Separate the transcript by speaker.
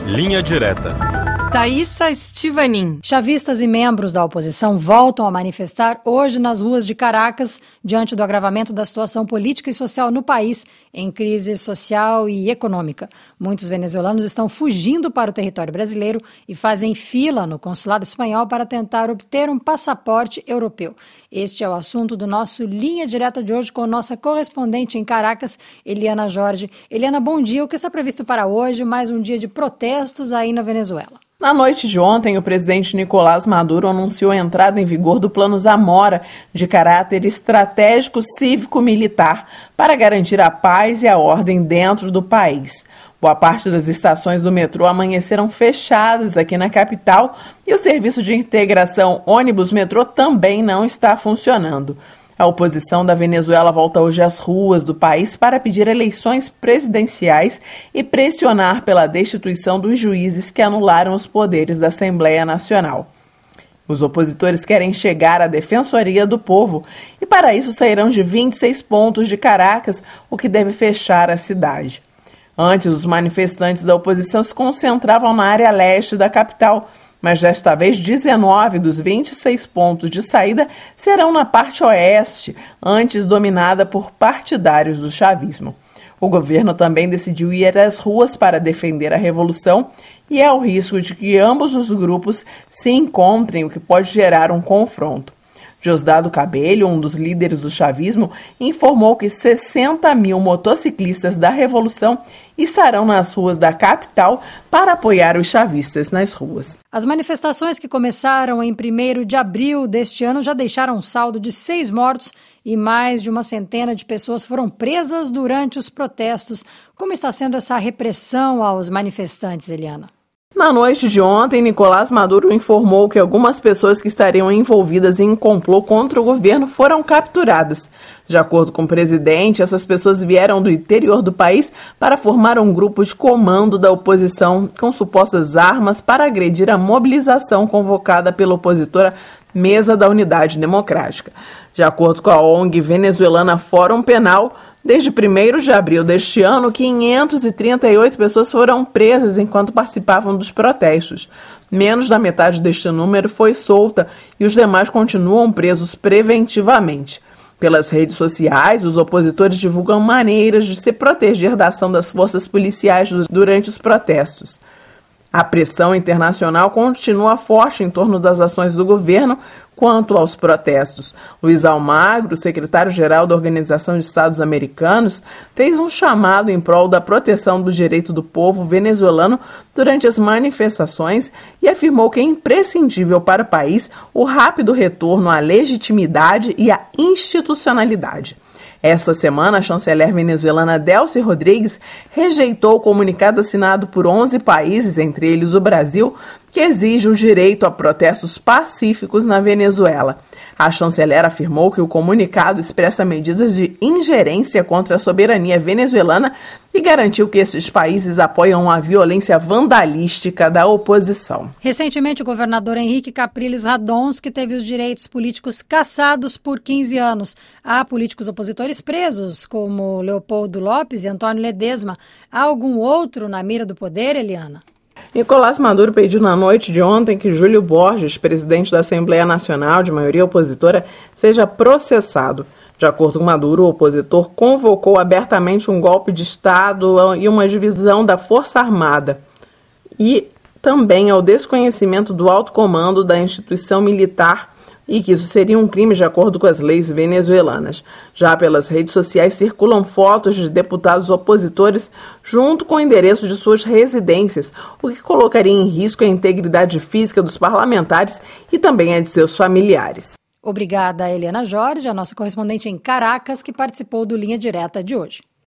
Speaker 1: Linha Direta.
Speaker 2: Thaísa Stivanin.
Speaker 3: Chavistas e membros da oposição voltam a manifestar hoje nas ruas de Caracas diante do agravamento da situação política e social no país em crise social e econômica. Muitos venezuelanos estão fugindo para o território brasileiro e fazem fila no consulado espanhol para tentar obter um passaporte europeu. Este é o assunto do nosso Linha Direta de hoje com nossa correspondente em Caracas, Eliana Jorge. Eliana, bom dia. O que está previsto para hoje? Mais um dia de protestos aí na Venezuela.
Speaker 4: Na noite de ontem, o presidente Nicolás Maduro anunciou a entrada em vigor do Plano Zamora, de caráter estratégico cívico-militar, para garantir a paz e a ordem dentro do país. Boa parte das estações do metrô amanheceram fechadas aqui na capital e o serviço de integração ônibus-metrô também não está funcionando. A oposição da Venezuela volta hoje às ruas do país para pedir eleições presidenciais e pressionar pela destituição dos juízes que anularam os poderes da Assembleia Nacional. Os opositores querem chegar à Defensoria do Povo e, para isso, sairão de 26 pontos de Caracas, o que deve fechar a cidade. Antes, os manifestantes da oposição se concentravam na área leste da capital, mas desta vez 19 dos 26 pontos de saída serão na parte oeste, antes dominada por partidários do chavismo. O governo também decidiu ir às ruas para defender a revolução e há o risco de que ambos os grupos se encontrem, o que pode gerar um confronto. Diosdado Cabello, um dos líderes do chavismo, informou que 60 mil motociclistas da Revolução estarão nas ruas da capital para apoiar os chavistas nas ruas.
Speaker 3: As manifestações que começaram em 1º de abril deste ano já deixaram um saldo de 6 mortos e mais de uma centena de pessoas foram presas durante os protestos. Como está sendo essa repressão aos manifestantes, Eliana?
Speaker 4: Na noite de ontem, Nicolás Maduro informou que algumas pessoas que estariam envolvidas em um complô contra o governo foram capturadas. De acordo com o presidente, essas pessoas vieram do interior do país para formar um grupo de comando da oposição com supostas armas para agredir a mobilização convocada pela opositora Mesa da Unidade Democrática. De acordo com a ONG venezuelana Fórum Penal, desde 1º de abril deste ano, 538 pessoas foram presas enquanto participavam dos protestos. Menos da metade deste número foi solta e os demais continuam presos preventivamente. Pelas redes sociais, os opositores divulgam maneiras de se proteger da ação das forças policiais durante os protestos. A pressão internacional continua forte em torno das ações do governo quanto aos protestos. Luiz Almagro, secretário-geral da Organização de Estados Americanos, fez um chamado em prol da proteção do direito do povo venezuelano durante as manifestações e afirmou que é imprescindível para o país o rápido retorno à legitimidade e à institucionalidade. Esta semana, a chanceler venezuelana Delcy Rodrigues rejeitou o comunicado assinado por 11 países, entre eles o Brasil, que exige o direito a protestos pacíficos na Venezuela. A chanceler afirmou que o comunicado expressa medidas de ingerência contra a soberania venezuelana e garantiu que esses países apoiam a violência vandalística da oposição.
Speaker 3: Recentemente, o governador Henrique Capriles Radonski teve os direitos políticos cassados por 15 anos. Há políticos opositores presos, como Leopoldo Lopes e Antônio Ledesma. Há algum outro na mira do poder, Eliana?
Speaker 4: Nicolás Maduro pediu na noite de ontem que Júlio Borges, presidente da Assembleia Nacional de maioria opositora, seja processado. De acordo com Maduro, o opositor convocou abertamente um golpe de Estado e uma divisão da Força Armada e também ao desconhecimento do alto comando da instituição militar e que isso seria um crime de acordo com as leis venezuelanas. Já pelas redes sociais circulam fotos de deputados opositores junto com o endereço de suas residências, o que colocaria em risco a integridade física dos parlamentares e também a de seus familiares.
Speaker 3: Obrigada, Eliana Jorge, a nossa correspondente em Caracas, que participou do Linha Direta de hoje.